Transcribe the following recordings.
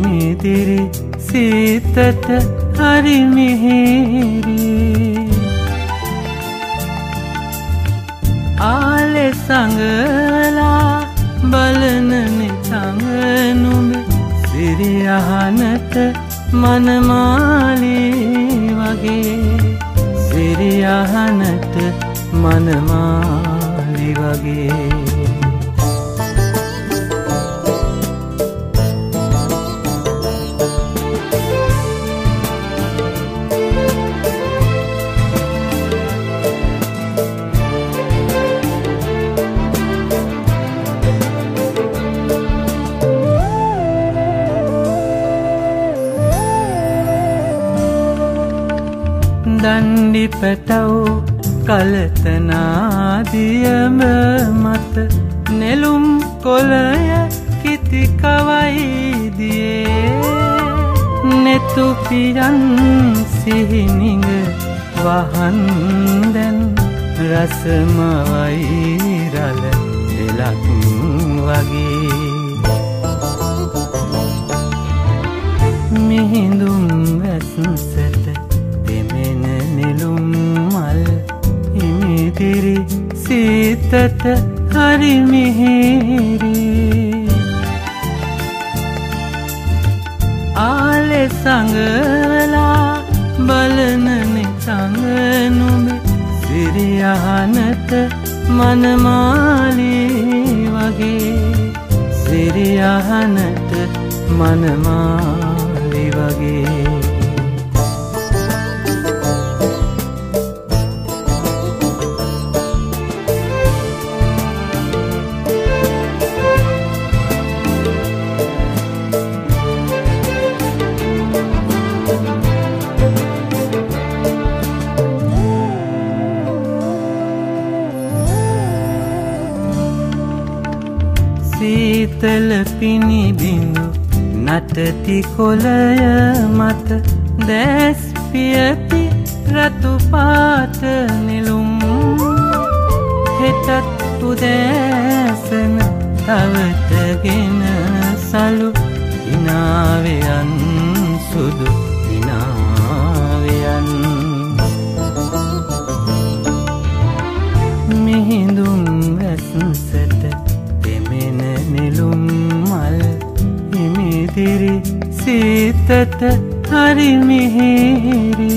ඉමිදිරි සීතට හරි මිහිරි ආලෙ සංගලා බලන නිතංග නුඹ සිරියහනට මනමාලි වගේ සිරියහනට මනමාලි වගේ දණ්ඩි පැටව් කලතනාදියම මත නෙළුම් කොළය කිති කවයිදියේ නෙතු පියන් සිහිනිඟ වහන් දැන් රසමවයි රළ දෙලක් වගේ මිහිඳුම් වැස්සට දෙමෙන නෙළුම් මල් ඉමිදිරි සීතට හරි මිහිරි ආලෙ සංගලා බලන නිතංග නුඹ සිරියහනට මනමාලි වගේ සිරියහනට මනමාලි වගේ සීතල පිණි බිඳු නටති කොළය මත දැස් පියති රතු පාට නෙළුම් හෙටත් උදෑසන තවටගෙන සලු ඉනාවයන් සුදු ඉනාවයන් මිහිඳුම් වැස්සට දෙමෙන නෙළුම් මල් ඉමිදිරි සීතට හරි මිහිරි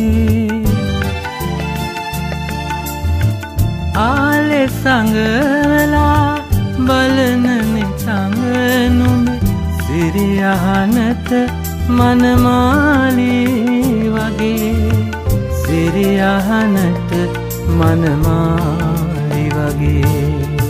ආලෙ සංගලා බලන නිතංග නුඹ සිරියහනට මනමාලි වගේ සිරියහනට මනමාලි වගේ